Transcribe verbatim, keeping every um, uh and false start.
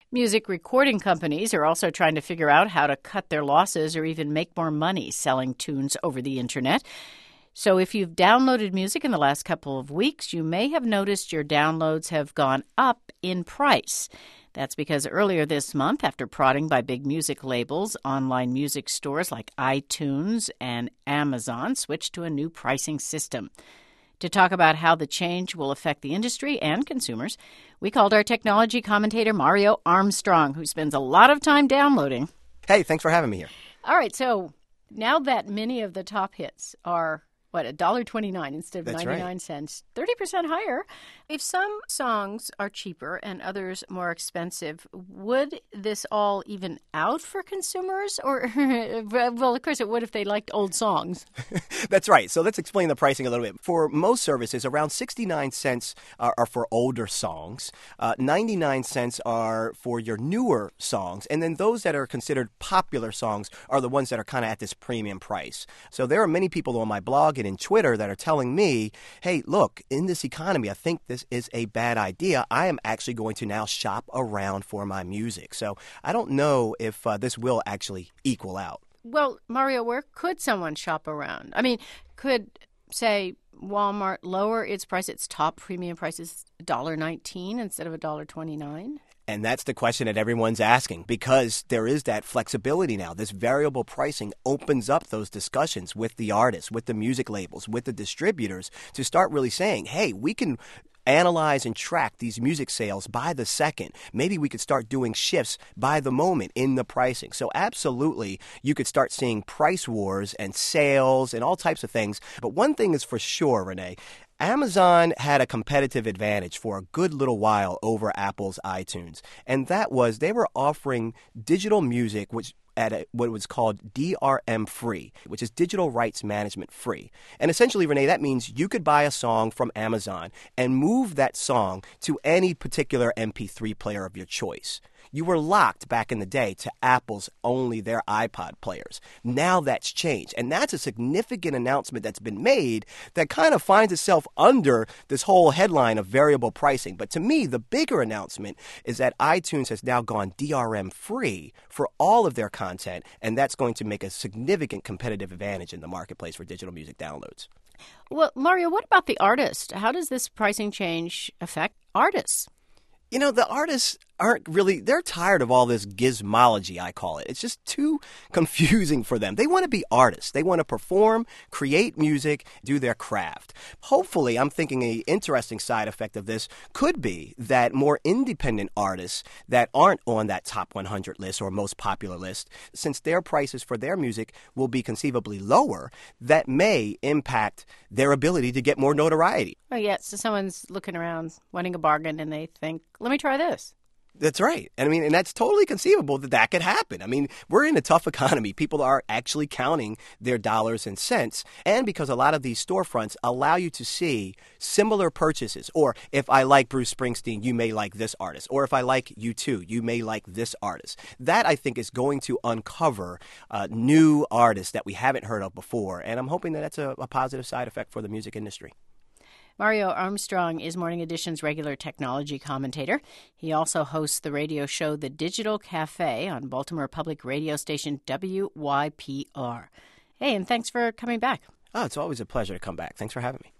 Music recording companies are also trying to figure out how to cut their losses or even make more money selling tunes over the internet. So if you've downloaded music in the last couple of weeks, you may have noticed your downloads have gone up in price. That's because earlier this month, after prodding by big music labels, online music stores like iTunes and Amazon switched to a new pricing system. To talk about how the change will affect the industry and consumers, we called our technology commentator Mario Armstrong, who spends a lot of time downloading. Hey, thanks for having me here. All right, so now that many of the top hits are what, one dollar twenty-nine instead of That's ninety-nine right. cents, thirty percent higher. If some songs are cheaper and others more expensive, would this all even out for consumers? Or, well, of course it would if they liked old songs. That's right. So let's explain the pricing a little bit. For most services, around sixty-nine cents are, are for older songs. Uh, ninety-nine cents are for your newer songs. And then those that are considered popular songs are the ones that are kind of at this premium price. So there are many people on my blog and in Twitter that are telling me, hey, look, in this economy, I think this is a bad idea. I am actually going to now shop around for my music. So I don't know if uh, this will actually equal out. Well, Mario, where could someone shop around? I mean, could, say, Walmart lower its price, its top premium price is one dollar nineteen instead of one dollar twenty-nine? And that's the question that everyone's asking, because there is that flexibility now. This variable pricing opens up those discussions with the artists, with the music labels, with the distributors to start really saying, hey, we can analyze and track these music sales by the second. Maybe we could start doing shifts by the moment in the pricing. So absolutely, you could start seeing price wars and sales and all types of things. But one thing is for sure, Renee, Amazon had a competitive advantage for a good little while over Apple's iTunes, and that was they were offering digital music, which at a, what was called D R M free, which is digital rights management free. And essentially, Renee, that means you could buy a song from Amazon and move that song to any particular M P three player of your choice. You were locked back in the day to Apple's only their iPod players. Now that's changed. And that's a significant announcement that's been made that kind of finds itself under this whole headline of variable pricing. But to me, the bigger announcement is that iTunes has now gone D R M free for all of their content. And that's going to make a significant competitive advantage in the marketplace for digital music downloads. Well, Mario, what about the artist? How does this pricing change affect artists? You know, the artists aren't really, they're tired of all this gizmology, I call it. It's just too confusing for them. They want to be artists. They want to perform, create music, do their craft. Hopefully, I'm thinking an interesting side effect of this could be that more independent artists that aren't on that top one hundred list or most popular list, since their prices for their music will be conceivably lower, that may impact their ability to get more notoriety. Oh, yeah, so someone's looking around wanting a bargain and they think, let me try this. That's right. And I mean, and that's totally conceivable that that could happen. I mean, we're in a tough economy. People are actually counting their dollars and cents. And because a lot of these storefronts allow you to see similar purchases, or if I like Bruce Springsteen, you may like this artist. Or if I like U two, you may like this artist. That, I think, is going to uncover uh, new artists that we haven't heard of before. And I'm hoping that that's a, a positive side effect for the music industry. Mario Armstrong is Morning Edition's regular technology commentator. He also hosts the radio show The Digital Cafe on Baltimore Public Radio station W Y P R. Hey, and thanks for coming back. Oh, it's always a pleasure to come back. Thanks for having me.